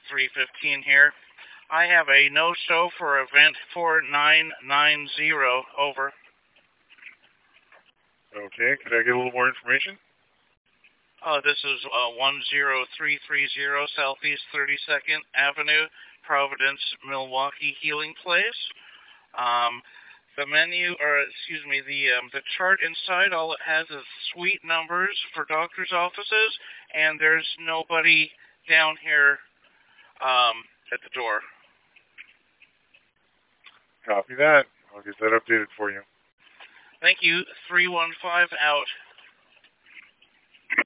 315 here. I have a no-show for event 4990. Over. Okay, could I get a little more information? This is 10330 Southeast 32nd Avenue, Providence, Milwaukee Healing Place. The menu, or excuse me, the chart inside, all it has is suite numbers for doctor's offices, and there's nobody down here at the door. Copy that. I'll get that updated for you. Thank you. 315 out.